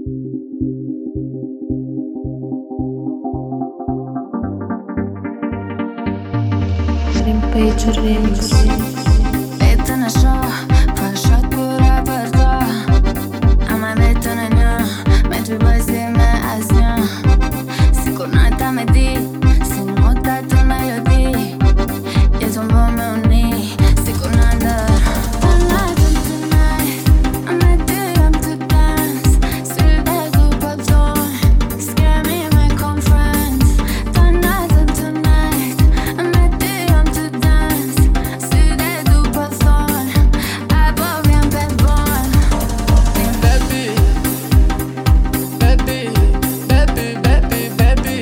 Rampage Remix. Detto në shoh, po shot pura për to. Ama detto në një, me ty bëj si me asnjë. Sikur nata me di, si nota të melodi. Jetën bë me uni, sikur në ndër. Tonight, I'm with you, I'm to dance. Syve du po t'dojnë, s'kemi me kon friends. Tonight, I'm with you, I'm to dance. Syve du po t'dojnë, apo vjen pe bon. Baby, baby, baby, baby, baby,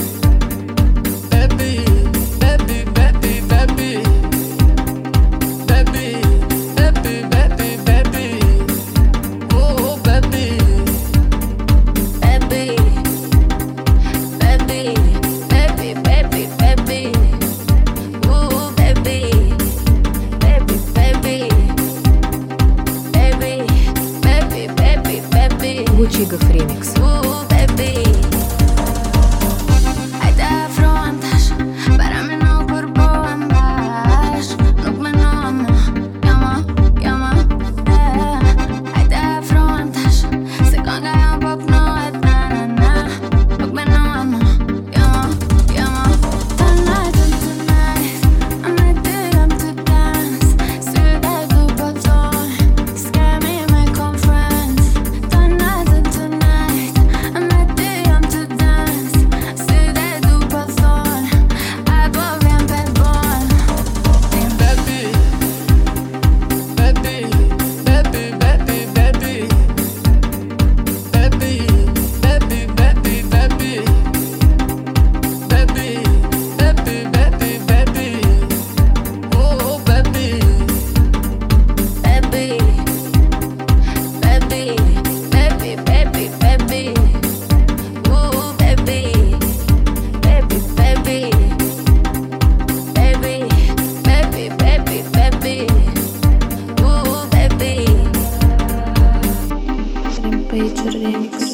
baby, baby, baby, baby, baby, baby, baby, baby, oh baby, Baby, baby, baby, baby, baby. Ooh, baby, baby, baby, baby, baby, baby, baby. Gucci Remix. Ooh, baby. Hajde afrohem tash, para me nuk përbohem bash. Nuk menohem më, jo më, Hajde afrohem tash, se kënga jam po pnohet, na. Nuk menohem më, jo më. Tonight, I'm with you, I'm to dance. Syve du po t'dojnë, s'kemi me kon friends. Tonight, I'm with you, I'm to dance. Syve du po t'dojnë, apo vjen pe bon. baby, baby, baby, baby, baby, baby, baby, baby, baby, baby, baby, baby, baby, oh baby. Baby, baby, baby, baby, baby. Ooh, baby, baby, baby, baby, baby, baby, baby. Ooh, baby. Rampage Remix.